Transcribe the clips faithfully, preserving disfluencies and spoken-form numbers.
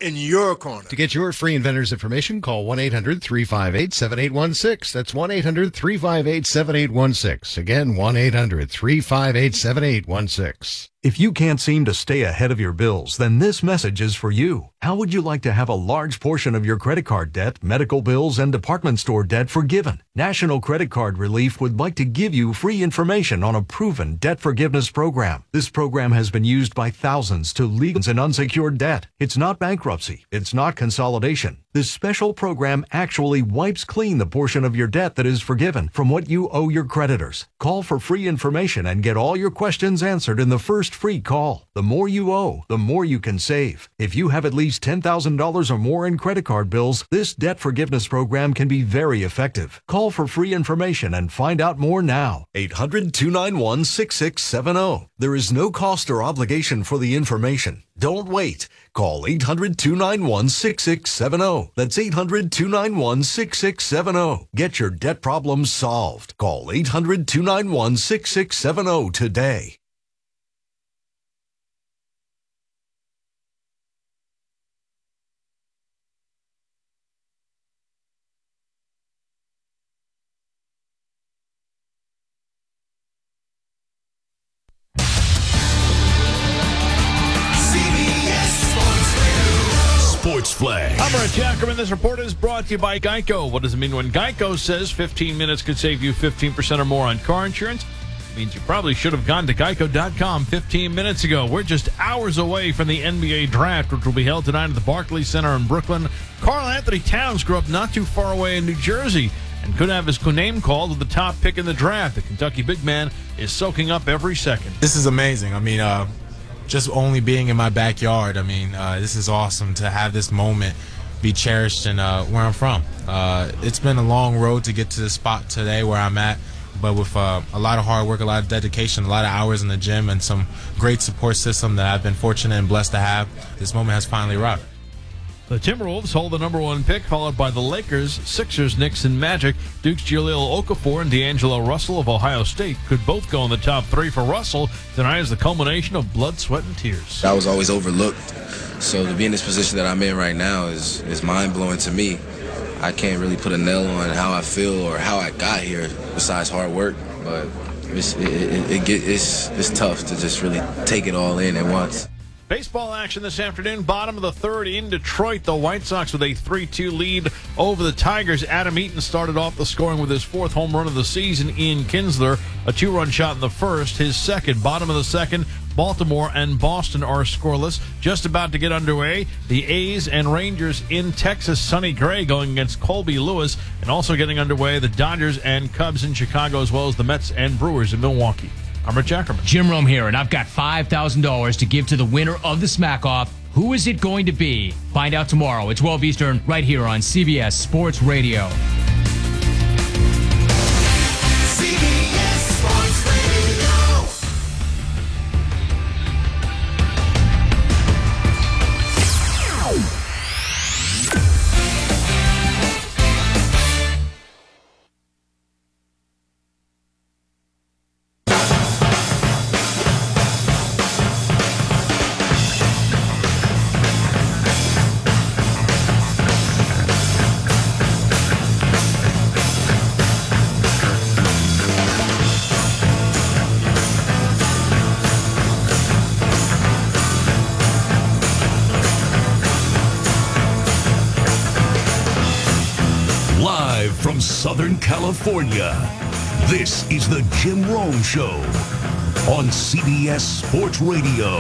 in your corner. To get your free inventor's information, call one eight hundred three five eight seven eight one six. That's one eight hundred three five eight seven eight one six. Again, one eight hundred three five eight seven eight one six. If you can't seem to stay ahead of your bills, then this message is for you. How would you like to have a large portion of your credit card debt, medical bills, and department store debt forgiven? National Credit Card Relief would like to give you free information on a proven debt forgiveness program. This program has been used by thousands to legal and unsecured debt. It's not bankruptcy. It's not consolidation. This special program actually wipes clean the portion of your debt that is forgiven from what you owe your creditors. Call for free information and get all your questions answered in the first free call. The more you owe, the more you can save. If you have at least ten thousand dollars or more in credit card bills, this debt forgiveness program can be very effective. Call for free information and find out more now. eight hundred two nine one six six seven zero. There is no cost or obligation for the information. Don't wait. Call eight hundred two nine one six six seven zero. That's eight hundred two nine one six six seven zero. Get your debt problems solved. Call eight hundred two nine one six six seven zero today. Sports Flag. I'm Brett Jackerman. This report is brought to you by Geico. What does it mean when Geico says fifteen minutes could save you fifteen percent or more on car insurance? It means you probably should have gone to geico dot com fifteen minutes ago. We're just hours away from the N B A draft, which will be held tonight at the Barclays Center in Brooklyn. Karl Anthony Towns grew up not too far away in New Jersey and could have his name called with the top pick in the draft. The Kentucky big man is soaking up every second. This is amazing. I mean, uh, just only being in my backyard, I mean, uh, this is awesome to have this moment be cherished in uh, where I'm from. Uh, it's been a long road to get to the spot today where I'm at, but with uh, a lot of hard work, a lot of dedication, a lot of hours in the gym, and some great support system that I've been fortunate and blessed to have, this moment has finally arrived. The Timberwolves hold the number one pick, followed by the Lakers, Sixers, Knicks, and Magic. Duke's Jahlil Okafor and D'Angelo Russell of Ohio State could both go in the top three. For Russell, tonight is the culmination of blood, sweat, and tears. I was always overlooked, so to be in this position that I'm in right now is, is mind-blowing to me. I can't really put a nail on how I feel or how I got here besides hard work, but it's, it, it, it get, it's, it's tough to just really take it all in at once. Baseball action this afternoon, bottom of the third in Detroit. The White Sox with a three two lead over the Tigers. Adam Eaton started off the scoring with his fourth home run of the season. Ian Kinsler, a two-run shot in the first, his second. Bottom of the second, Baltimore and Boston are scoreless. Just about to get underway, the A's and Rangers in Texas. Sonny Gray going against Colby Lewis. And also getting underway, the Dodgers and Cubs in Chicago, as well as the Mets and Brewers in Milwaukee. I'm Rich Ackerman. Jim Rome here, and I've got five thousand dollars to give to the winner of the Smack Off. Who is it going to be? Find out tomorrow at twelve Eastern, right here on C B S Sports Radio. C B S Sports Radio. From Southern California, this is the Jim Rome Show on C B S Sports Radio.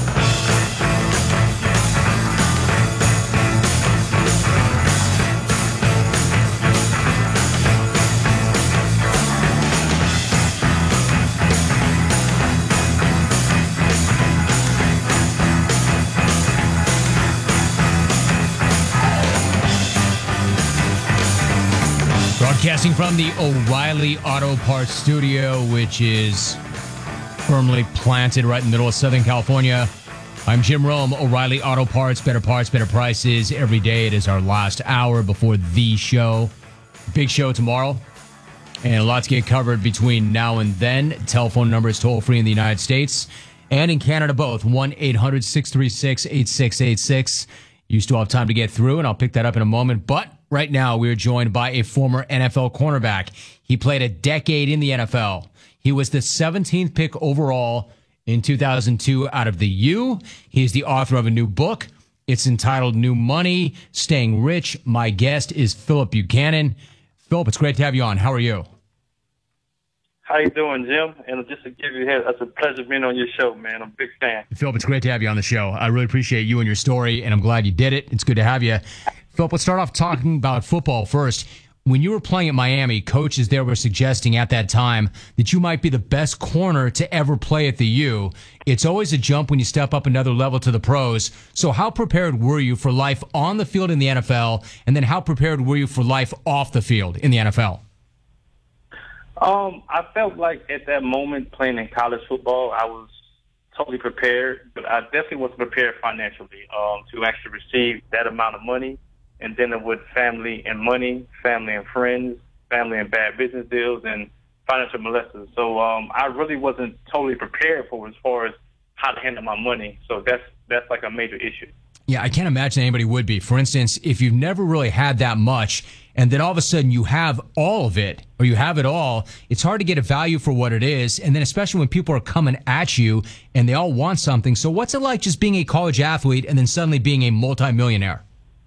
Broadcasting from the O'Reilly Auto Parts studio, which is firmly planted right in the middle of Southern California. I'm Jim Rome, O'Reilly Auto Parts, better parts, better prices. Every day it is our last hour before the show. Big show tomorrow, and a lot to get covered between now and then. Telephone number is toll-free in the United States and in Canada both, one eight hundred six three six eight six eight six. You still have time to get through, and I'll pick that up in a moment. But right now, we're joined by a former N F L cornerback. He played a decade in the N F L. He was the seventeenth pick overall in two thousand two out of the U. He's the author of a new book. It's entitled New Money, Staying Rich. My guest is Phillip Buchanan. Phillip, it's great to have you on. How are you? How you doing, Jim? And just to give you a head, it's a pleasure being on your show, man. I'm a big fan. Phillip, it's great to have you on the show. I really appreciate you and your story, and I'm glad you did it. It's good to have you. Phillip, let's start off talking about football first. When you were playing at Miami, coaches there were suggesting at that time that you might be the best corner to ever play at the U. It's always a jump when you step up another level to the pros. So how prepared were you for life on the field in the N F L, and then how prepared were you for life off the field in the N F L? Um, I felt like at that moment playing in college football, I was totally prepared, but I definitely wasn't prepared financially um, to actually receive that amount of money. And then with family and money, family and friends, family and bad business deals, and financial molesters. So um, I really wasn't totally prepared for as far as how to handle my money. So that's that's like a major issue. Yeah, I can't imagine anybody would be. For instance, if you've never really had that much, and then all of a sudden you have all of it, or you have it all, it's hard to get a value for what it is. And then especially when people are coming at you and they all want something. So what's it like just being a college athlete and then suddenly being a multimillionaire?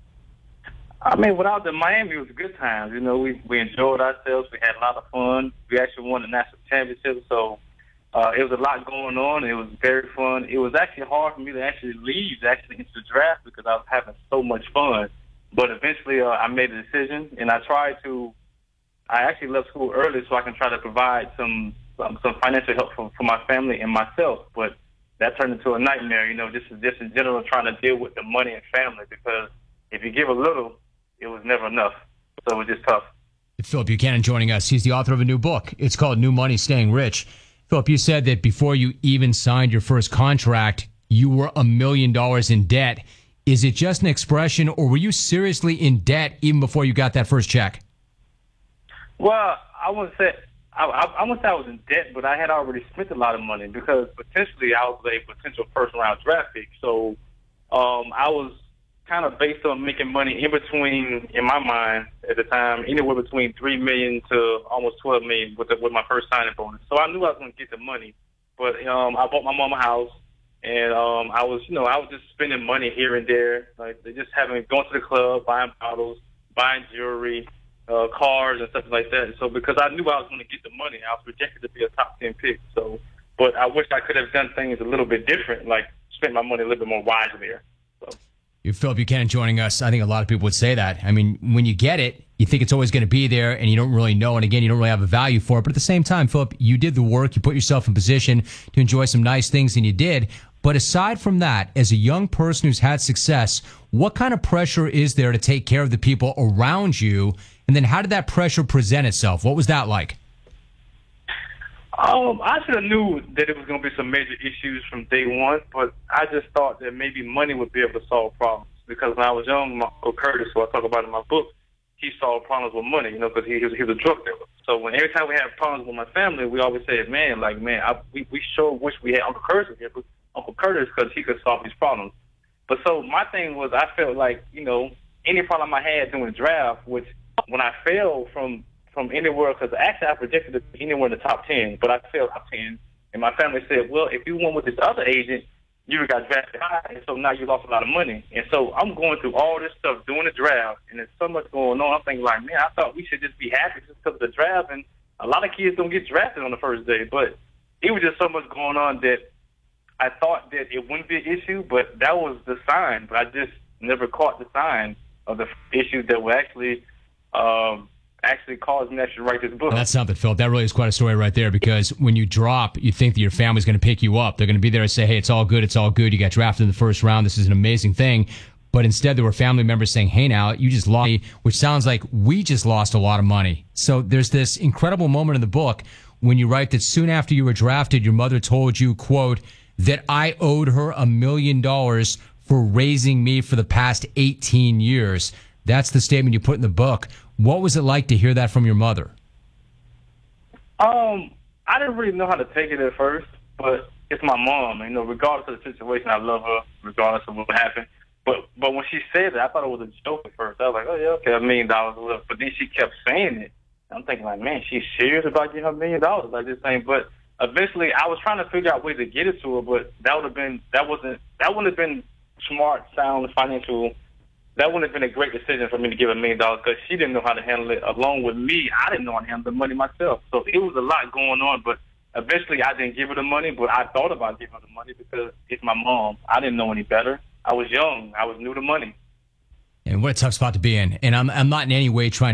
I mean, without the Miami, it was good times. You know, we, we enjoyed ourselves. We had a lot of fun. We actually won the national championship. So uh, it was a lot going on. It was very fun. It was actually hard for me to actually leave, actually into the draft, because I was having so much fun. But eventually uh, I made a decision, and I tried to – I actually left school early so I can try to provide some some, some financial help for, for my family and myself. But that turned into a nightmare, you know, just, just in general trying to deal with the money and family, because if you give a little – it was never enough. So it was just tough. Phillip Buchanan joining us. He's the author of a new book. It's called New Money, Staying Rich. Phillip, you said that before you even signed your first contract, you were a million dollars in debt. Is it just an expression, or were you seriously in debt even before you got that first check? Well, I wouldn't say I, I, I wouldn't say I was in debt, but I had already spent a lot of money because potentially I was a potential first-round draft pick. So um, I was kind of based on making money in between, in my mind at the time, anywhere between three million to almost twelve million with the, with my first signing bonus. So I knew I was going to get the money, but um, I bought my mom a house, and um, I was, you know, I was just spending money here and there, like just having going to the club, buying bottles, buying jewelry, uh, cars, and stuff like that. So because I knew I was going to get the money, I was projected to be a top ten pick. So, but I wish I could have done things a little bit different, like spent my money a little bit more wisely there. So. Phillip Buchanan joining us. I think a lot of people would say that. I mean, when you get it, you think it's always going to be there, and you don't really know. And again, you don't really have a value for it. But at the same time, Phillip, you did the work. You put yourself in position to enjoy some nice things, and you did. But aside from that, as a young person who's had success, what kind of pressure is there to take care of the people around you? And then how did that pressure present itself? What was that like? Um, I should have knew that it was going to be some major issues from day one, but I just thought that maybe money would be able to solve problems. Because when I was young, my Uncle Curtis, who I talk about in my book, he solved problems with money, you know, because he, he, was, he was a drug dealer. So when every time we had problems with my family, we always said, man, like, man, I, we, we sure wish we had Uncle Curtis here, but Uncle Curtis, because he could solve these problems. But so my thing was, I felt like, you know, any problem I had during the draft, which when I fell from from anywhere, because actually I projected to be anywhere in the top ten, but I fell top ten, and my family said, well, if you went with this other agent, you got drafted high, and so now you lost a lot of money. And so I'm going through all this stuff during the draft, and there's so much going on. I'm thinking, like, man, I thought we should just be happy just because of the draft, and a lot of kids don't get drafted on the first day. But it was just so much going on that I thought that it wouldn't be an issue, but that was the sign. But I just never caught the sign of the issues that were actually um, actually caused me to actually write this book. Well, that's something, Phil. That really is quite a story right there, because when you drop, you think that your family's going to pick you up. They're going to be there and say, hey, it's all good, it's all good. You got drafted in the first round. This is an amazing thing. But instead, there were family members saying, hey, now, you just lost money, which sounds like we just lost a lot of money. So there's this incredible moment in the book when you write that soon after you were drafted, your mother told you, quote, that I owed her a million dollars for raising me for the past eighteen years. That's the statement you put in the book. What was it like to hear that from your mother? Um, I didn't really know how to take it at first, but it's my mom. You know, regardless of the situation, I love her, regardless of what happened. But but when she said it, I thought it was a joke at first. I was like, oh yeah, okay, a million dollars. But then she kept saying it. I'm thinking like, man, she's serious about getting her a million dollars like this thing. But eventually, I was trying to figure out ways to get it to her, but that would have been that wasn't that wouldn't have been smart, sound, financial. That wouldn't have been a great decision for me to give her a million dollars because she didn't know how to handle it. Along with me, I didn't know how to handle the money myself. So it was a lot going on. But eventually, I didn't give her the money. But I thought about giving her the money because it's my mom. I didn't know any better. I was young. I was new to money. And what a tough spot to be in. And I'm I'm not in any way trying